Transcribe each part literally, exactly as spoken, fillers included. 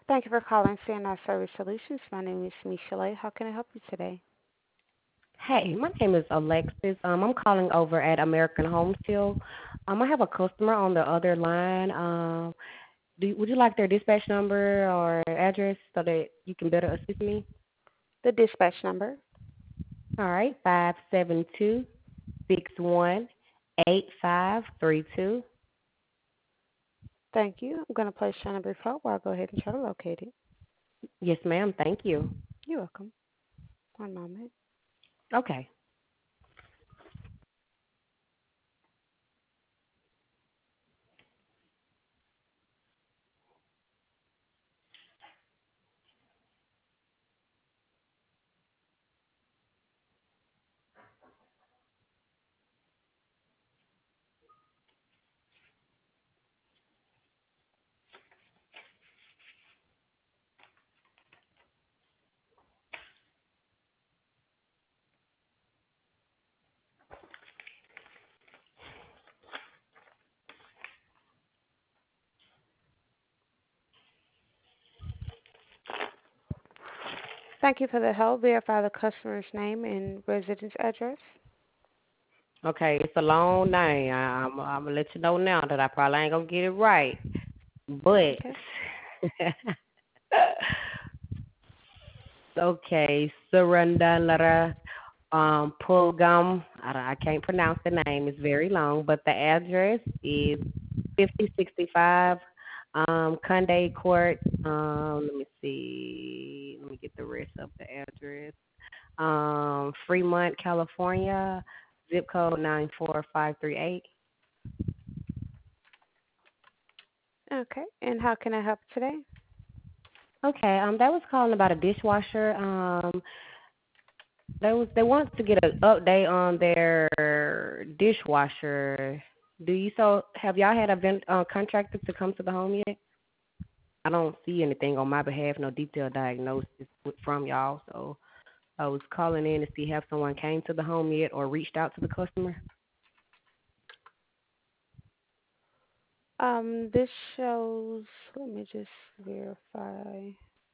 Thank you for calling C N I Service Solutions. My name is Michelle. How can I help you today? Hey, my name is Alexis. Um, I'm calling over at American Home Shield. Um, I have a customer on the other line. Um, do would you like their dispatch number or address so that you can better assist me? The dispatch number. All right, five seven two six one eight five three two. Thank you. I'm going to place your number before while I go ahead and try to locate it. Yes, ma'am. Thank you. You're welcome. One moment. Okay. Thank you for the help. Verify the customer's name and residence address. Okay, it's a long name. I, I'm, I'm gonna let you know now that I probably ain't gonna get it right, That's but okay. okay, Surrender um, Pulgam. I, don't- I can't pronounce the name. It's very long, but the address is fifty sixty-five um, Conde Court. Um, let me see. Let me get the rest of the address. Um, Fremont, California, zip code nine four five three eight. Okay. And how can I help today? Okay, um, that was calling about a dishwasher. Um, they was they want to get an update on their dishwasher. Do you so have y'all had a vent, uh, contractor to come to the home yet? I don't see anything on my behalf, no detailed diagnosis with- from y'all. So I was calling in to see have someone came to the home yet or reached out to the customer. Um, this shows, let me just verify.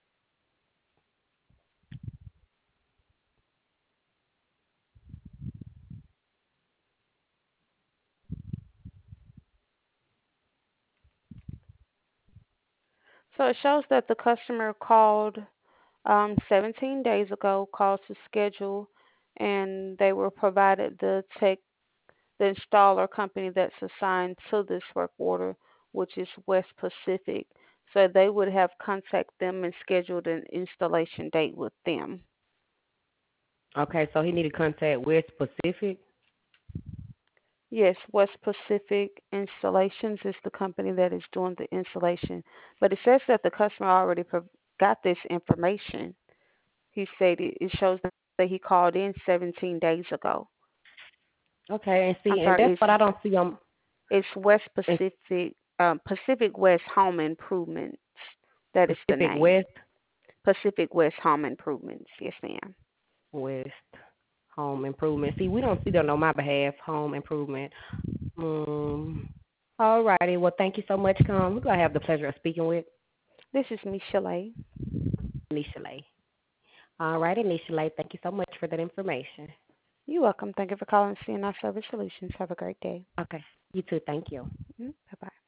So it shows that the customer called um, seventeen days ago, called to schedule, and they were provided the tech, the installer company that's assigned to this work order, which is West Pacific. So they would have contacted them and scheduled an installation date with them. Okay, so he needed contact with Pacific. Yes, West Pacific Installations is the company that is doing the installation. But it says that the customer already pro- got this information. He said it, it shows that he called in seventeen days ago. Okay, and I'm see, and sorry, that's it's what I don't see on. it's West And Pacific um, Pacific West Home Improvements. That is the Pacific name. West. Pacific West Home Improvements. Yes, ma'am. West Home Improvement. See, we don't see that on my behalf. Home Improvement. Um. All righty. Well, thank you so much. Come. We're gonna have the pleasure of speaking with This is Michelle. Nisha Lay. All righty, Nisha Lay. Thank you so much for that information. You're welcome. Thank you for calling C N I Service Solutions. Have a great day. Okay. You too. Thank you. Mm, bye bye.